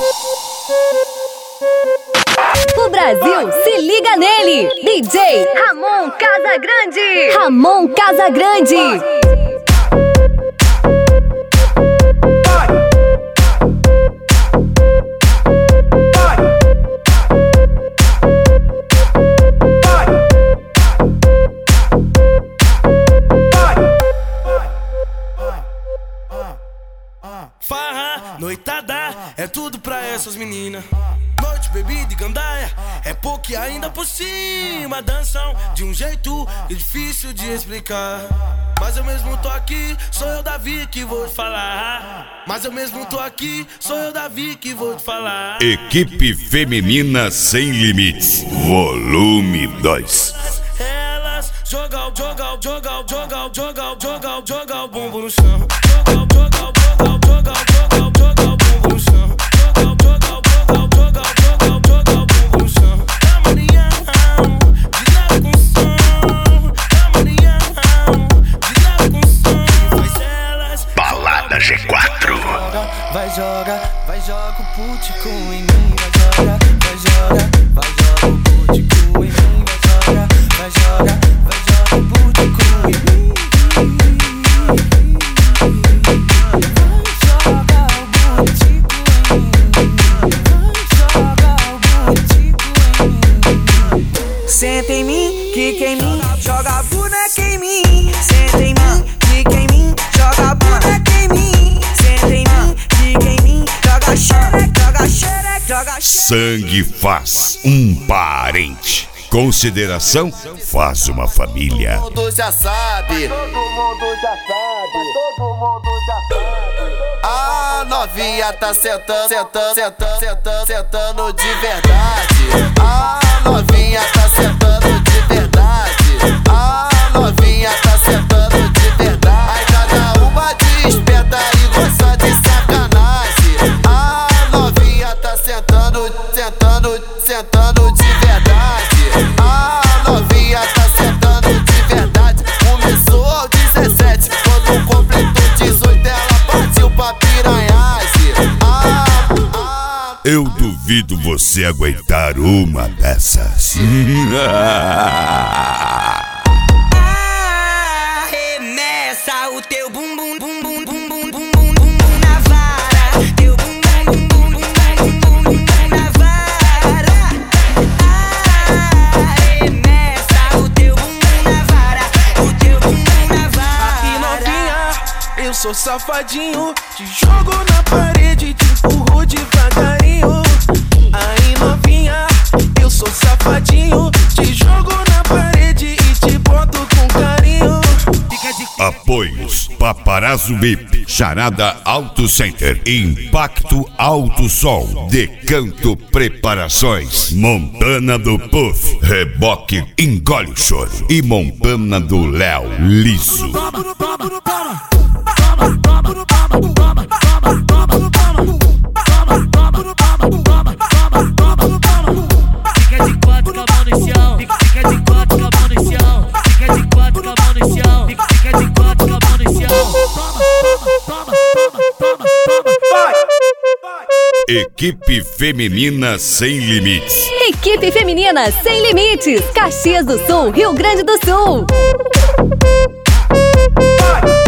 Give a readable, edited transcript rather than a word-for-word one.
O Brasil se liga nele, DJ Ramon Casagrande. Ramon Casagrande. Farra, noitada, é tudo pra essas meninas. Noite, bebida e gandaia, é pouco e ainda por cima. Dançam de um jeito difícil de explicar. Mas eu mesmo tô aqui, sou eu, Davi, que vou te falar. Mas eu mesmo tô aqui, sou eu, Davi, que vou te falar. Equipe Feminina Sem Limites, volume 2. Elas jogam o bumbum no chão. Jogam o bumbum no chão. Balada G4. Vai joga o putico em mim, vai joga o putico em mim, vai joga o putico em mim. Senta em mim, quica em mim, joga a boneca em mim. Senta em mim, quica em mim, joga a boneca em mim. Senta em mim, quica em mim, joga xereca, joga xereca. Sangue faz um parente. Consideração faz uma família. Todo mundo já sabe. A novinha tá sentando de verdade. A novinha tá sentando de verdade. A novinha tá sentando de verdade. Aí cada uma desperta e gosta de sacanagem. A novinha tá sentando de verdade. A novinha tá sentando de verdade. Começou aos 17, quando completou 18 ela partiu pra piranhagem. Eu duvido você aguentar uma dessas. Arremessa o teu bumbum, bumbum, bumbum, bumbum, bumbum na vara. Teu bumbum, bumbum, bumbum, bumbum na vara. Arremessa o teu bumbum na vara, o teu bumbum na vara. Aí novinha, eu sou safadinho, te jogo na parede, te empurro devagarinho. Aí novinha, eu sou safadinho, te jogo na parede e te boto com carinho. Apoios: Paparazzo VIP, Charada Auto Center, Impacto Auto Som, Decanto Preparações, Montana do Puff, Reboque Engole o Choro e Montana do Léo Liso. Fica de quatro com a mão no chão, fica de quatro com a mão no chão, fica de quatro com a mão no chão, fica de quatro com a mão no chão. Equipe Feminina Sem Limites. Equipe Feminina Sem Limites, Caxias do Sul, Rio Grande do Sul.